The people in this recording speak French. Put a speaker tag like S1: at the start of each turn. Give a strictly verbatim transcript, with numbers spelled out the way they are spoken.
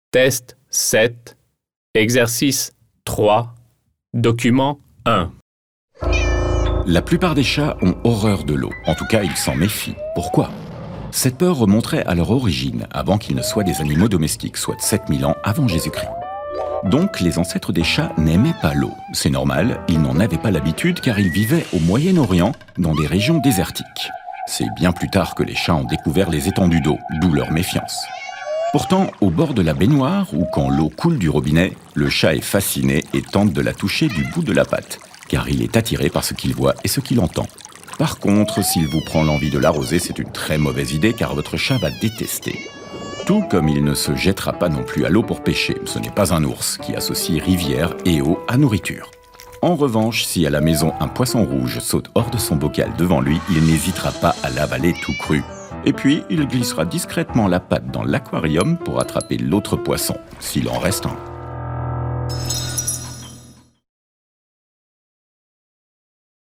S1: Test sept, exercice trois, document un.
S2: La plupart des chats ont horreur de l'eau. En tout cas, ils s'en méfient. Pourquoi ? Cette peur remonterait à leur origine, avant qu'ils ne soient des animaux domestiques, soit sept mille ans avant Jésus-Christ. Donc, les ancêtres des chats n'aimaient pas l'eau. C'est normal, ils n'en avaient pas l'habitude car ils vivaient au Moyen-Orient, dans des régions désertiques. C'est bien plus tard que les chats ont découvert les étendues d'eau, d'où leur méfiance. Pourtant, au bord de la baignoire, ou quand l'eau coule du robinet, le chat est fasciné et tente de la toucher du bout de la patte, car il est attiré par ce qu'il voit et ce qu'il entend. Par contre, s'il vous prend l'envie de l'arroser, c'est une très mauvaise idée car votre chat va détester. Tout comme il ne se jettera pas non plus à l'eau pour pêcher. Ce n'est pas un ours qui associe rivière et eau à nourriture. En revanche, si à la maison un poisson rouge saute hors de son bocal devant lui, il n'hésitera pas à l'avaler tout cru. Et puis, il glissera discrètement la patte dans l'aquarium pour attraper l'autre poisson, s'il en reste un.